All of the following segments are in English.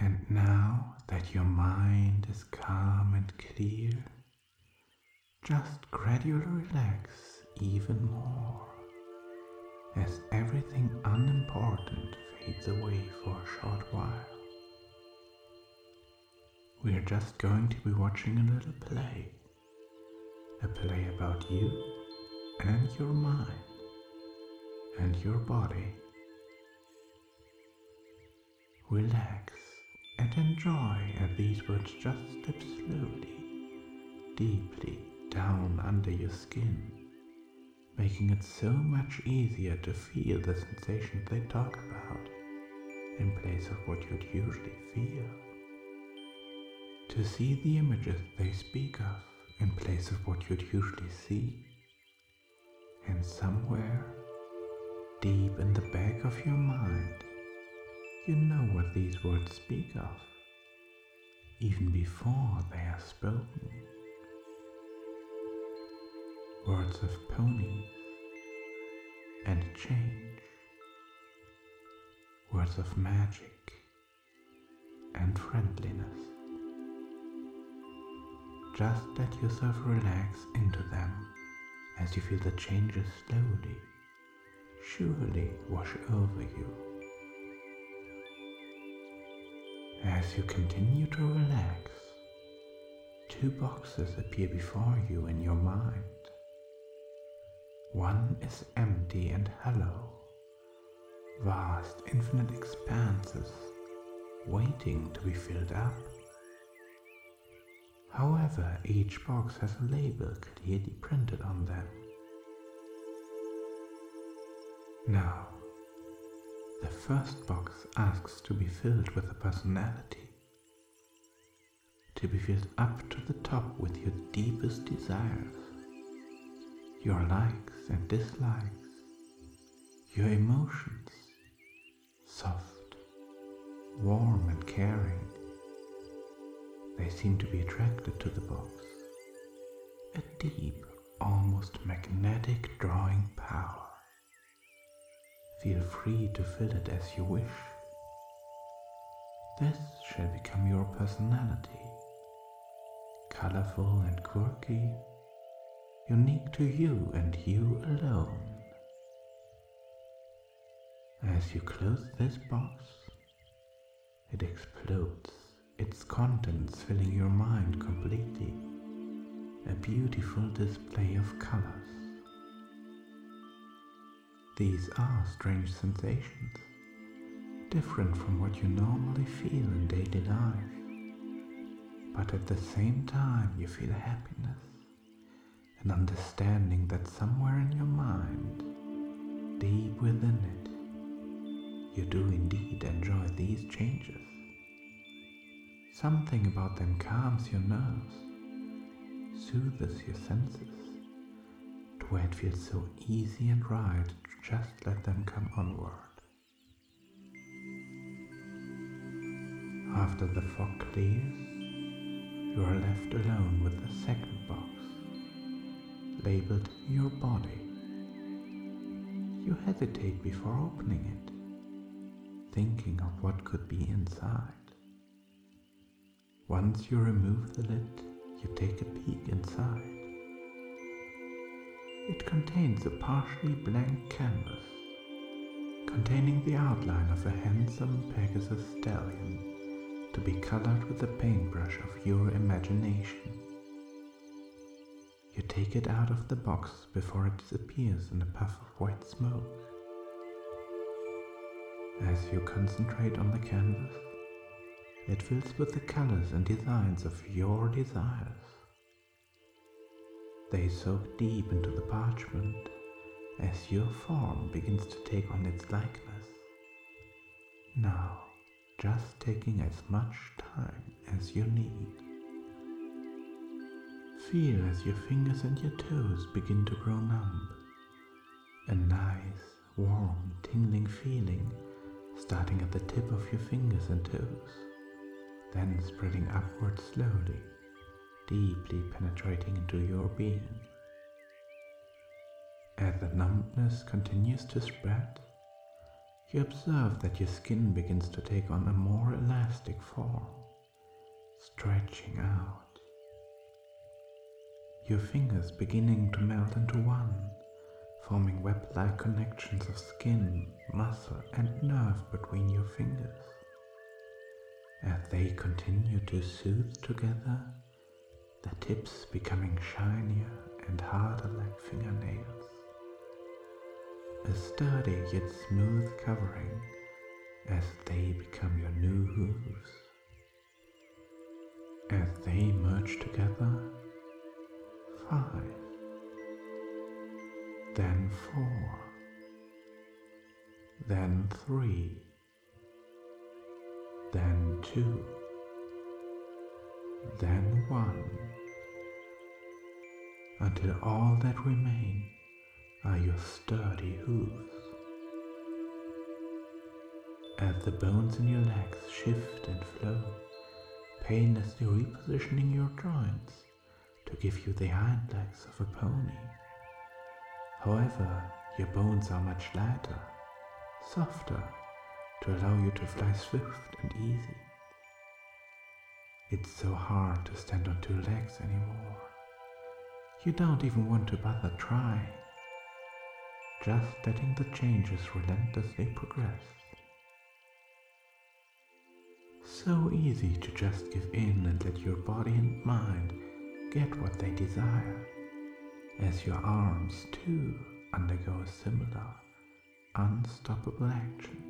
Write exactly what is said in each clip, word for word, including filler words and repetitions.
And now that your mind is calm and clear, just gradually relax even more as everything unimportant fades away for a short while. We are just going to be watching a little play, a play about you and your mind and your body. Relax and enjoy as these words just slip slowly, deeply down under your skin, making it so much easier to feel the sensations they talk about in place of what you'd usually feel. To see the images they speak of in place of what you'd usually see. And somewhere, deep in the back of your mind, you know what these words speak of, even before they are spoken. Words of ponies and change, words of magic and friendliness. Just let yourself relax into them as you feel the changes slowly, surely wash over you. As you continue to relax, two boxes appear before you in your mind. One is empty and hollow, vast infinite expanses waiting to be filled up. However, each box has a label clearly printed on them. Now, the first box asks to be filled with a personality, to be filled up to the top with your deepest desires, your likes and dislikes, your emotions, soft, warm and caring. They seem to be attracted to the box, a deep, almost magnetic drawing power. Feel free to fill it as you wish. This shall become your personality, colorful and quirky, unique to you and you alone. As you close this box, it explodes, its contents filling your mind completely, a beautiful display of colors. These are strange sensations, different from what you normally feel in daily life, but at the same time you feel happiness, an understanding that somewhere in your mind, deep within it, you do indeed enjoy these changes. Something about them calms your nerves, soothes your senses, to where it feels so easy and right to just let them come onward. After the fog clears, you are left alone with the second box, labeled your body. You hesitate before opening it, thinking of what could be inside. Once you remove the lid, you take a peek inside. It contains a partially blank canvas, containing the outline of a handsome Pegasus stallion to be colored with the paintbrush of your imagination. You take it out of the box before it disappears in a puff of white smoke. As you concentrate on the canvas, it fills with the colors and designs of your desires. They soak deep into the parchment as your form begins to take on its likeness. Now, just taking as much time as you need. Feel as your fingers and your toes begin to grow numb. A nice, warm, tingling feeling starting at the tip of your fingers and toes, then spreading upward slowly, deeply penetrating into your being. As the numbness continues to spread, you observe that your skin begins to take on a more elastic form, stretching out. Your fingers beginning to melt into one, forming web-like connections of skin, muscle, and nerve between your fingers. As they continue to soothe together, the tips becoming shinier and harder like fingernails. A sturdy yet smooth covering as they become your new hooves. As they merge together, five, then four, then three, then two, then one, until all that remain are your sturdy hooves. As the bones in your legs shift and flow, painlessly repositioning your joints to give you the hind legs of a pony. However, your bones are much lighter, softer, to allow you to fly swift and easy. It's so hard to stand on two legs anymore. You don't even want to bother trying, just letting the changes relentlessly progress. So easy to just give in and let your body and mind get what they desire, as your arms too undergo a similar, unstoppable action.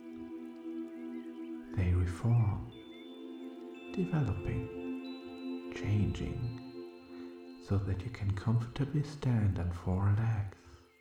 They reform, developing, changing, so that you can comfortably stand on four legs.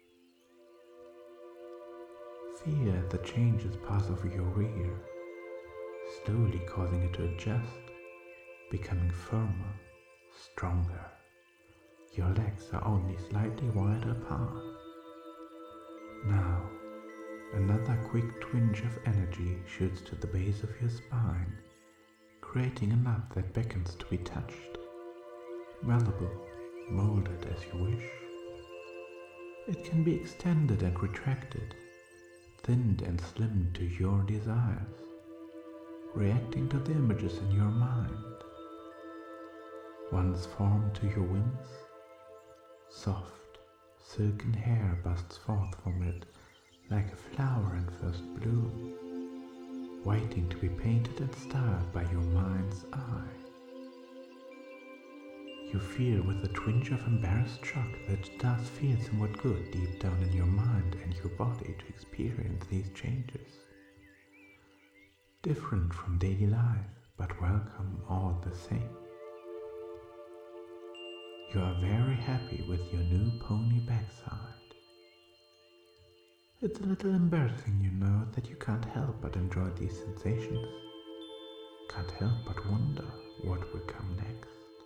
Feel the changes pass over your rear, slowly causing it to adjust, becoming firmer, stronger. Your legs are only slightly wider apart. Now, another quick twinge of energy shoots to the base of your spine, creating a knot that beckons to be touched, malleable, molded as you wish. It can be extended and retracted, thinned and slimmed to your desires, reacting to the images in your mind. Once formed to your whims, soft, silken hair busts forth from it like a flower in first bloom, waiting to be painted and styled by your mind's eye. You feel with a twinge of embarrassed shock that it does feel somewhat good deep down in your mind and your body to experience these changes. Different from daily life, but welcome all the same. You are very happy with your new pony backside. It's a little embarrassing, you know, that you can't help but enjoy these sensations. Can't help but wonder what will come next.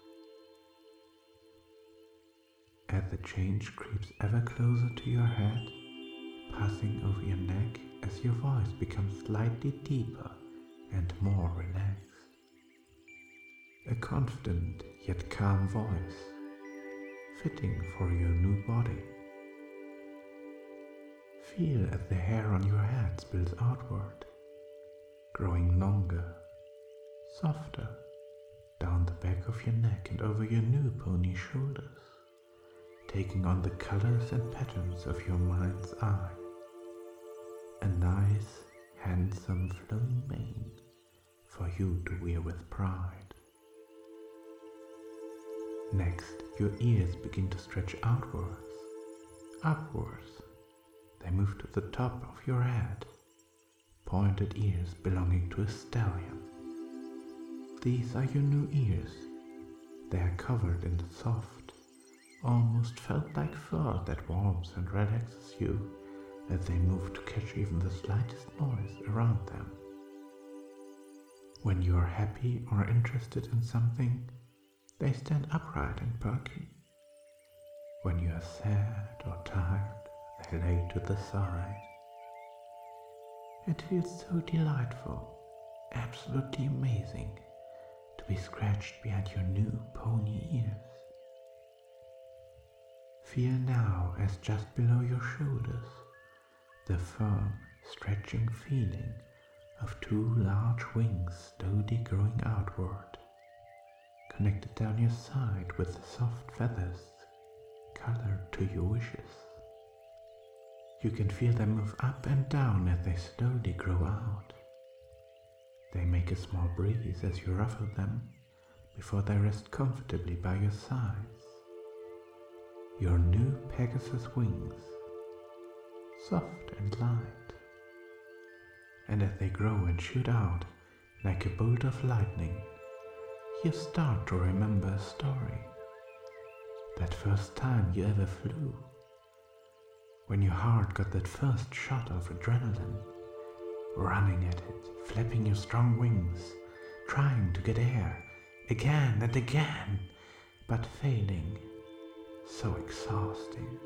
As the change creeps ever closer to your head, passing over your neck as your voice becomes slightly deeper and more relaxed. A confident yet calm voice, fitting for your new body. Feel as the hair on your head spills outward, growing longer, softer, down the back of your neck and over your new pony shoulders, taking on the colors and patterns of your mind's eye. A nice, handsome, flowing mane for you to wear with pride. Next, your ears begin to stretch outwards, upwards. They move to the top of your head, pointed ears belonging to a stallion. These are your new ears. They are covered in soft, almost felt-like fur that warms and relaxes you as they move to catch even the slightest noise around them. When you are happy or interested in something, they stand upright and perky. When you are sad or tired, they lay to the side. It feels so delightful, absolutely amazing, to be scratched behind your new pony ears. Feel now as just below your shoulders, the firm, stretching feeling of two large wings slowly growing outward, connected down your side with soft feathers colored to your wishes. You can feel them move up and down as they slowly grow out. They make a small breeze as you ruffle them before they rest comfortably by your sides. Your new Pegasus wings, soft and light. And as they grow and shoot out like a bolt of lightning, you start to remember a story. That first time you ever flew, when your heart got that first shot of adrenaline, running at it, flapping your strong wings, trying to get air, again and again, but failing, so exhausting.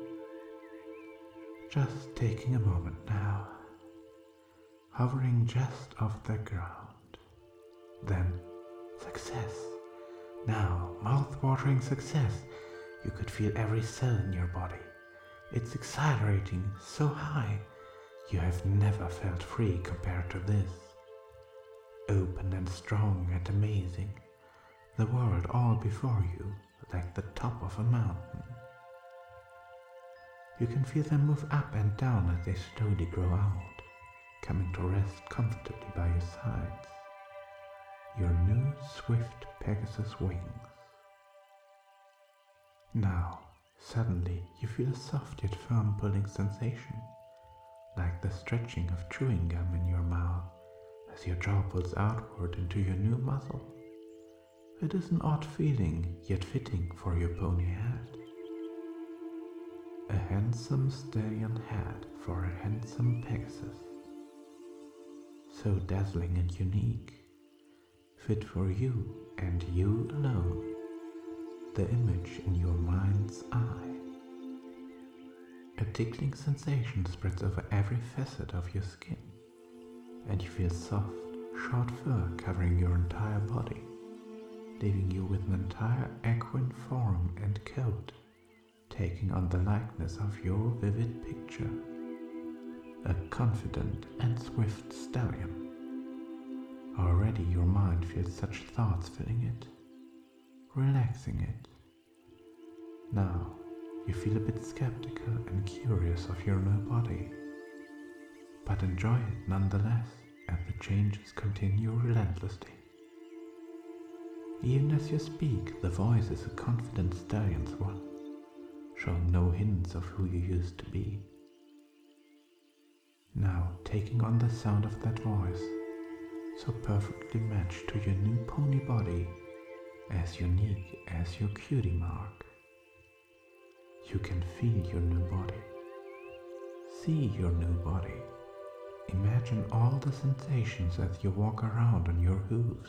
Just taking a moment now, hovering just off the ground. Then, success. Now, mouth-watering success. You could feel every cell in your body. It's exhilarating, so high. You have never felt free compared to this. Open and strong and amazing. The world all before you, like the top of a mountain. You can feel them move up and down as they slowly grow out, coming to rest comfortably by your sides. Your new swift Pegasus wings. Now, suddenly you feel a soft yet firm pulling sensation, like the stretching of chewing gum in your mouth as your jaw pulls outward into your new muzzle. It is an odd feeling, yet fitting for your pony head. A handsome stallion head for a handsome Pegasus. So dazzling and unique, fit for you and you alone. The image in your mind's eye. A tickling sensation spreads over every facet of your skin, and you feel soft, short fur covering your entire body, leaving you with an entire equine form and coat, taking on the likeness of your vivid picture. A confident and swift stallion. Already your mind feels such thoughts filling it, relaxing it. Now you feel a bit skeptical and curious of your new body, but enjoy it nonetheless as the changes continue relentlessly. Even as you speak, the voice is a confident stallion's one, showing no hints of who you used to be. Now taking on the sound of that voice, so perfectly matched to your new pony body, as unique as your cutie mark. You can feel your new body, see your new body, imagine all the sensations as you walk around on your hooves.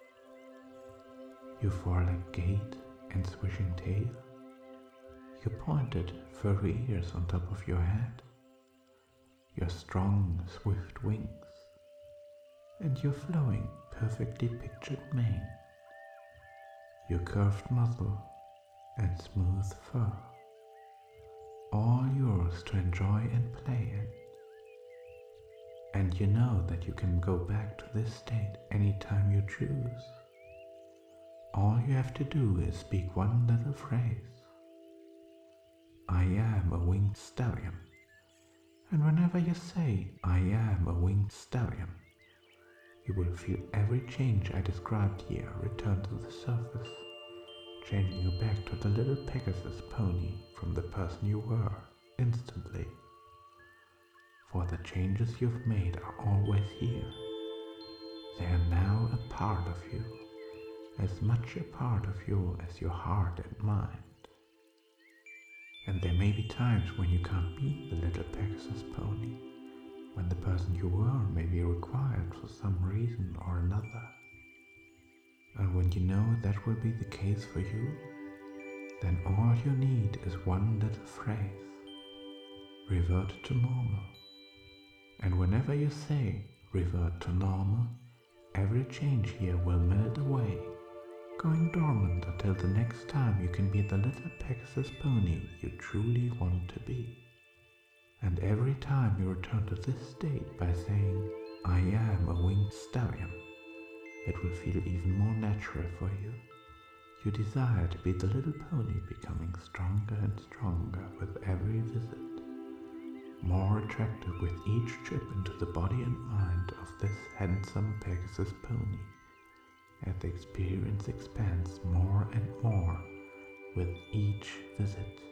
Your four-legged gait and swishing tail, your pointed, furry ears on top of your head, your strong, swift wings, and your flowing, perfectly pictured mane, your curved muzzle and smooth fur, all yours to enjoy and play in. And you know that you can go back to this state anytime you choose. All you have to do is speak one little phrase. I am a winged stallion. And whenever you say, I am a winged stallion, you will feel every change I described here return to the surface, changing you back to the little Pegasus pony from the person you were, instantly. For the changes you've made are always here. They are now a part of you, as much a part of you as your heart and mind. And there may be times when you can't be the little Pegasus pony, when the person you were may be required for some reason or another. And when you know that will be the case for you, then all you need is one little phrase. Revert to normal. And whenever you say, revert to normal, every change here will melt away, going dormant until the next time you can be the little Pegasus pony you truly want to be. And every time you return to this state by saying, I am a winged stallion, it will feel even more natural for you. You desire to be the little pony, becoming stronger and stronger with every visit, more attractive with each trip into the body and mind of this handsome Pegasus pony, as the experience expands more and more with each visit.